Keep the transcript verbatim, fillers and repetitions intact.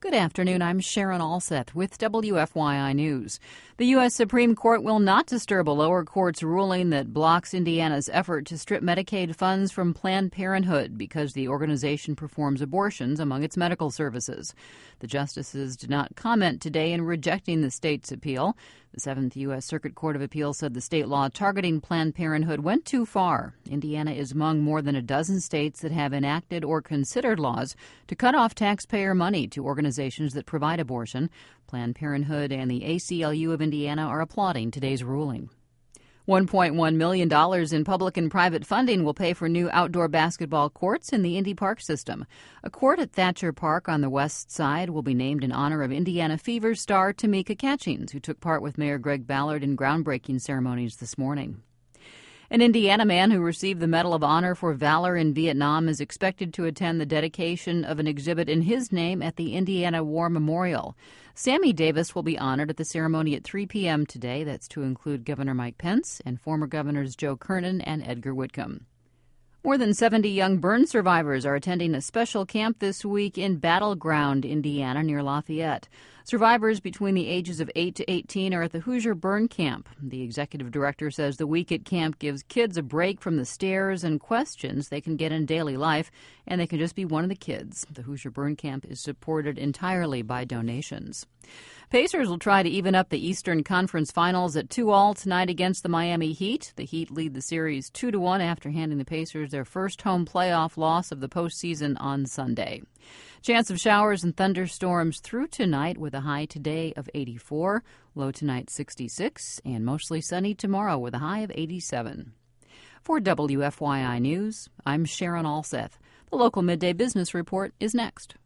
Good afternoon. I'm Sharon Alseth with W F Y I News. The U S Supreme Court will not disturb a lower court's ruling that blocks Indiana's effort to strip Medicaid funds from Planned Parenthood because the organization performs abortions among its medical services. The justices did not comment today in rejecting the state's appeal. The Seventh U S Circuit Court of Appeals said the state law targeting Planned Parenthood went too far. Indiana is among more than a dozen states that have enacted or considered laws to cut off taxpayer money to organizations that provide abortion. Planned Parenthood and the A C L U of Indiana are applauding today's ruling. one point one million dollars in public and private funding will pay for new outdoor basketball courts in the Indy Park system. A court at Thatcher Park on the west side will be named in honor of Indiana Fever star Tamika Catchings, who took part with Mayor Greg Ballard in groundbreaking ceremonies this morning. An Indiana man who received the Medal of Honor for Valor in Vietnam is expected to attend the dedication of an exhibit in his name at the Indiana War Memorial. Sammy Davis will be honored at the ceremony at three p.m. today. That's to include Governor Mike Pence and former Governors Joe Kernan and Edgar Whitcomb. More than seventy young burn survivors are attending a special camp this week in Battleground, Indiana, near Lafayette. Survivors between the ages of eight to eighteen are at the Hoosier Burn Camp. The executive director says the week at camp gives kids a break from the stares and questions they can get in daily life, and they can just be one of the kids. The Hoosier Burn Camp is supported entirely by donations. Pacers will try to even up the Eastern Conference Finals at two all tonight against the Miami Heat. The Heat lead the series two to one after handing the Pacers their first home playoff loss of the postseason on Sunday. Chance of showers and thunderstorms through tonight with a high today of eighty-four, low tonight sixty-six, and mostly sunny tomorrow with a high of eighty-seven. For W F Y I News, I'm Sharon Alseth. The local midday business report is next.